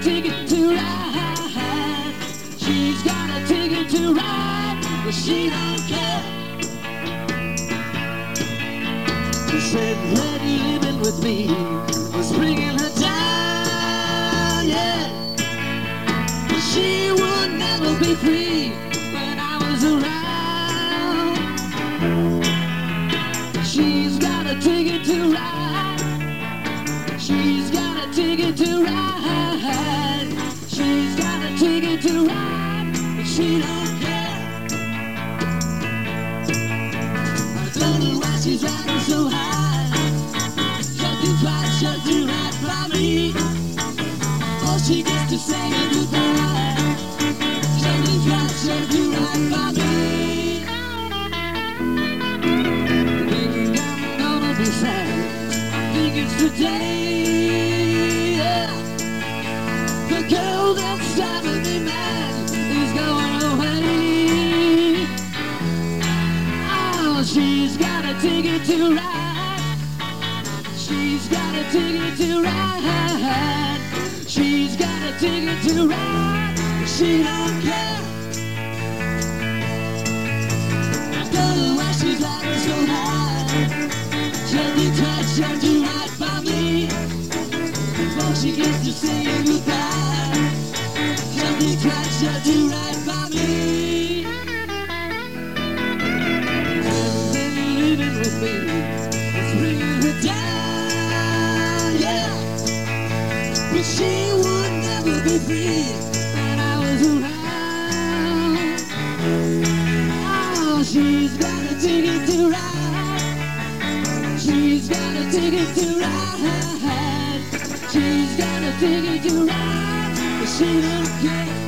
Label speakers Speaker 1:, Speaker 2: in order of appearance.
Speaker 1: ticket to ride. She's got a ticket to ride, but she don't care. She said, "Lady living with me was bringing her down, yeah. But she would never be free when I was around. She's got a ticket to ride. She's got a ticket to ride. She's got a ticket to ride, but she don't care. I don't know why she's riding so high. Jumping twice just to ride by me. All she gets to say is goodbye. Jumping twice just to ride by me. Thinking I'm gonna be sad. I think it's today. The girl that's driving me mad is going away. Oh, she's got a ticket to ride. She's got a ticket to ride. She's got a ticket to ride, but she don't care. I don't know why she's riding so high. Gently touch her to ride by me. Before she gets to saying goodbye, gently touch her to ride by me. Then living with me was bringing her down, yeah. But she would never be free when I was around. Oh, she's got a ticket to ride. She's got a ticket to ride. She's got a ticket to ride, but she don't care.